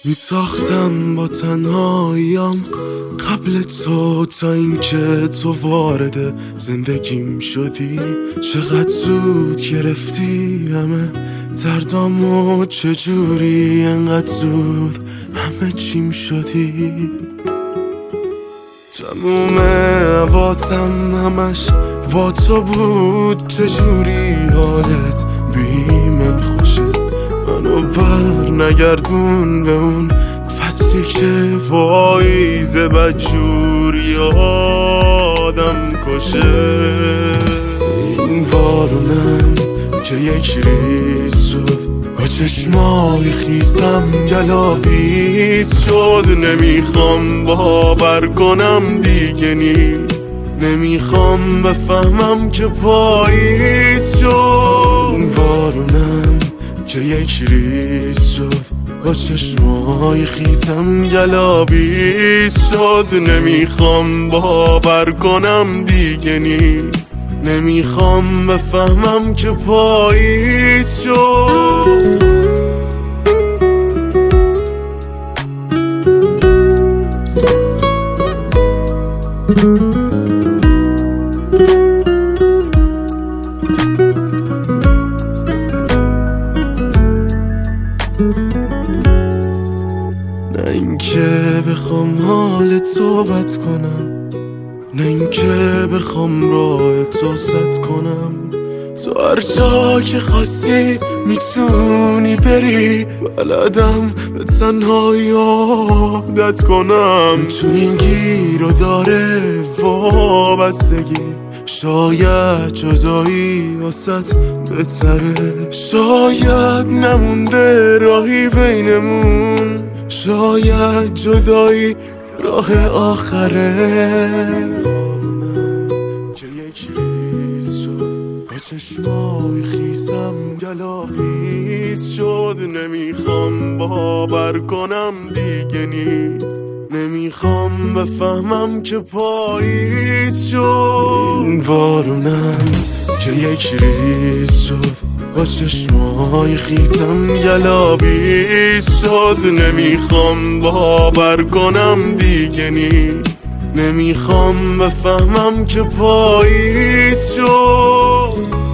می ساختم با تنهاییم قبل تو تا اینکه تو وارد زندگیم شدی. چقدر زود گرفتی همه دردامو، چجوری انقدر زود همه چیم شدی. تموم حواسم همش با تو بود، چجوری حالت بی من خوشه. منو بر نگردون به اون فصلی که پاییزه بدجور یادم کشه. این بارونم که یک ریز شد با چشمای خیسم گلاویز شد. نمیخوام باور کنم دیگه نیست، نمیخوام بفهمم که پاییز شد. این بارونم که یک ریز شد با چشمای خیسم گلاویز شد. نمیخوام باور کنم دیگه نیست، نمیخوام بفهمم که پاییز شد. نه اینکه بخوام حال تو بد کنم، نه اینکه بخوام راه تو سد کنم. تو هر جا که خواستی میتونی بری، بلدم به تنهایی عادت کنم. تو این گیر و داره وابستگی، شاید جدایی واسط بهتره. شاید نمونده راهی بینمون، شاید جدایی راه آخره. که یک ریز شد با چشمای خیسم گلاویز شد. نمیخوام باور کنم دیگه نیست، نمیخوام بفهمم که پاییز شد. این بارونم که یک ریز شد با چشمای خیسم گلاویز شد. نمیخوام باور کنم دیگه نیست، نمیخوام بفهمم که پاییز شد.